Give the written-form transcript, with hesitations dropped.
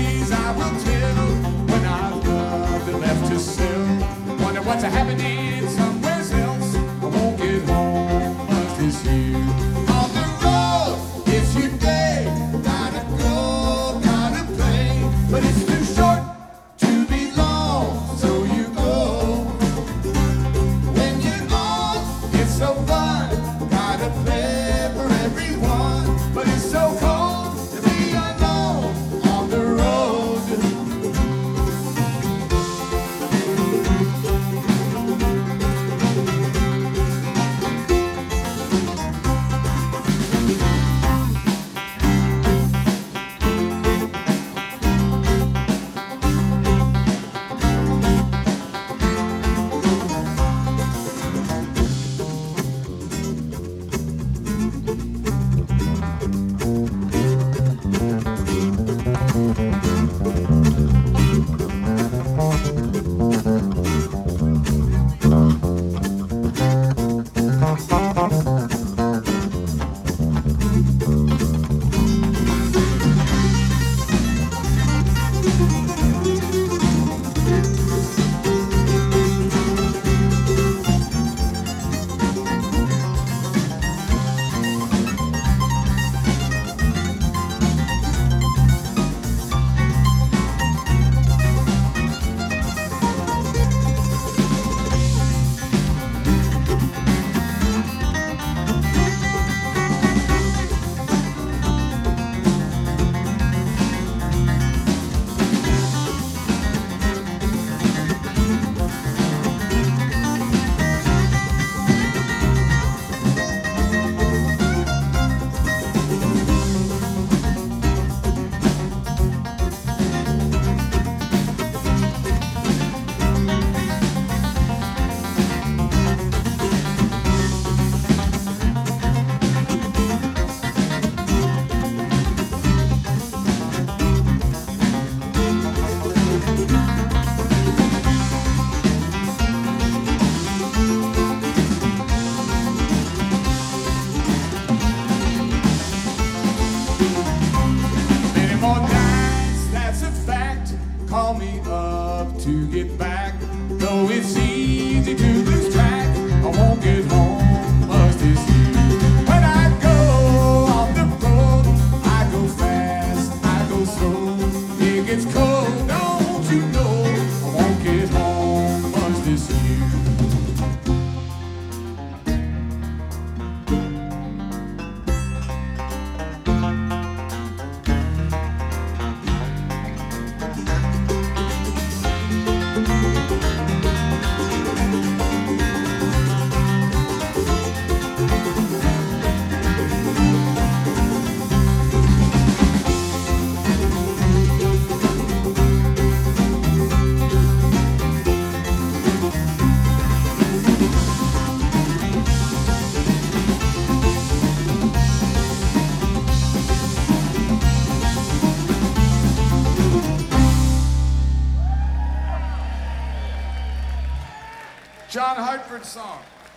stories I will tell when I've loved and left to sell. Wonder what's happening somewhere else. I won't get home much this year. On the road, it's your day. Gotta go, gotta play, but it's too short to be long, so you go. When you're on, it's so fun. Gotta play for everyone, but it's so cold to be alone on the road. Call me up to get back. Though it's easy to lose track, I won't get home much this year. When I go off the road, I go fast, I go slow. It gets cold, don't you know? I won't get home much this year. John Hartford song.